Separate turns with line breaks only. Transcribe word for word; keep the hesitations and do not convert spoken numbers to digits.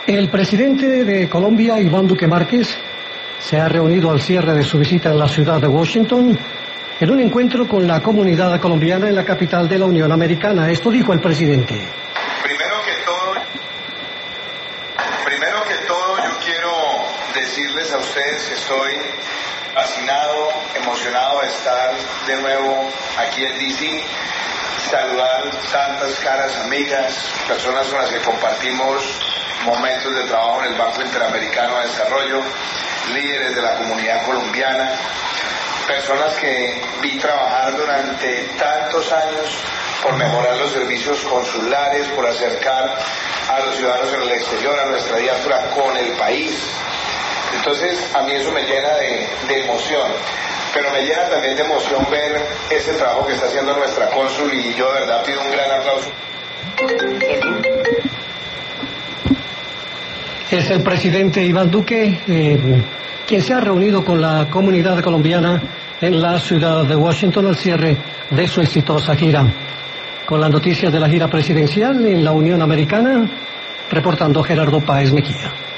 El presidente de Colombia, Iván Duque Márquez, se ha reunido al cierre de su visita en la ciudad de Washington en un encuentro con la comunidad colombiana en la capital de la Unión Americana. Esto dijo el presidente.
Primero que todo, primero que todo yo quiero decirles a ustedes que estoy fascinado, emocionado de estar de nuevo aquí en D C, saludar tantas caras amigas, personas con las que compartimos momentos de trabajo en el Banco Interamericano de Desarrollo, líderes de la comunidad colombiana, personas que vi trabajar durante tantos años por mejorar los servicios consulares, por acercar a los ciudadanos en el exterior, a nuestra diáspora con el país. Entonces a mí eso me llena de, de emoción, pero me llena también de emoción ver ese trabajo que está haciendo nuestra cónsul, y yo de verdad pido un gran aplauso.
Es el presidente Iván Duque, eh, quien se ha reunido con la comunidad colombiana en la ciudad de Washington al cierre de su exitosa gira. Con las noticias de la gira presidencial en la Unión Americana, reportando Gerardo Páez Mejía.